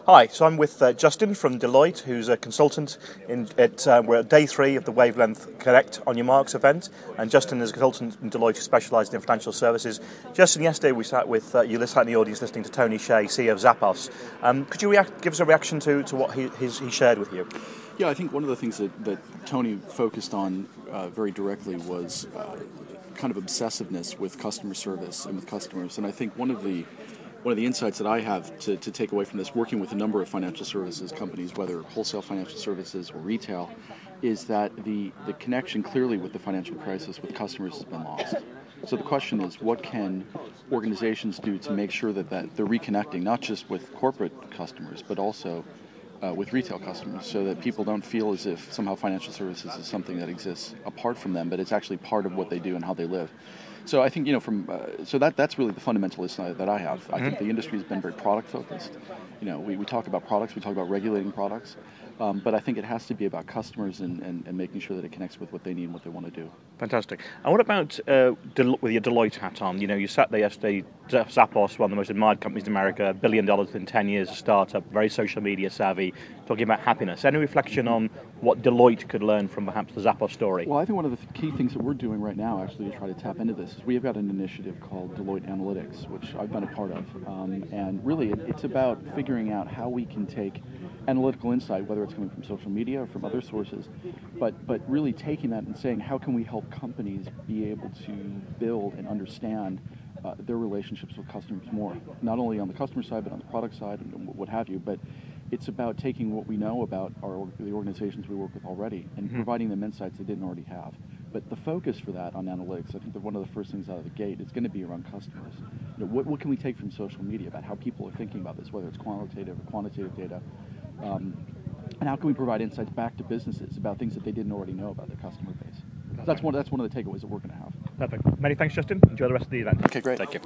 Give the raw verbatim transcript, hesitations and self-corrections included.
Hi, so I'm with uh, Justin from Deloitte, who's a consultant. In, at, uh, we're at day three of the Wavelength Connect on Your Marks event, and Justin is a consultant in Deloitte who specialises in financial services. Justin, yesterday we sat with, uh, you sat in the audience listening to Tony Hsieh, C E O of Zappos. Um, could you react, give us a reaction to, to what he, his, he shared with you? Yeah, I think one of the things that, that Tony focused on uh, very directly was uh, kind of obsessiveness with customer service and with customers. And I think one of the one of the insights that I have to, to take away from this, working with a number of financial services companies, whether wholesale financial services or retail, is that the, the connection clearly with the financial crisis with customers has been lost. So the question is, what can organizations do to make sure that, that they're reconnecting, not just with corporate customers, but also Uh, with retail customers, so that people don't feel as if somehow financial services is something that exists apart from them, but it's actually part of what they do and how they live. So I think, you know, from uh, so that that's really the fundamental insight that I have. I think the industry has been very product focused. You know, we, we talk about products, we talk about regulating products, um, but I think it has to be about customers and, and, and making sure that it connects with what they need and what they want to do. Fantastic. And what about uh, Del- with your Deloitte hat on? You know, you sat there yesterday, Zappos, one of the most admired companies in America, a billion dollars in ten years, a startup, very social media savvy, talking about happiness. Any reflection on what Deloitte could learn from perhaps the Zappos story? Well, I think one of the th- key things that we're doing right now, actually, to try to tap into this, is we've got an initiative called Deloitte Analytics, which I've been a part of. Um, and really, it, it's about figuring out how we can take analytical insight, whether it's coming from social media or from other sources, but but really taking that and saying, how can we help companies be able to build and understand uh, their relationships with customers more, not only on the customer side, but on the product side and what have you. But it's about taking what we know about our the organizations we work with already and mm-hmm. providing them insights they didn't already have. But the focus for that on analytics, I think that one of the first things out of the gate is going to be around customers. You know, what, what can we take from social media about how people are thinking about this, whether it's qualitative or quantitative data, um, and how can we provide insights back to businesses about things that they didn't already know about their customer base. That's one, that's one of the takeaways that we're going to have. Perfect. Many thanks, Justin. Enjoy the rest of the event. Okay, great. Thank you.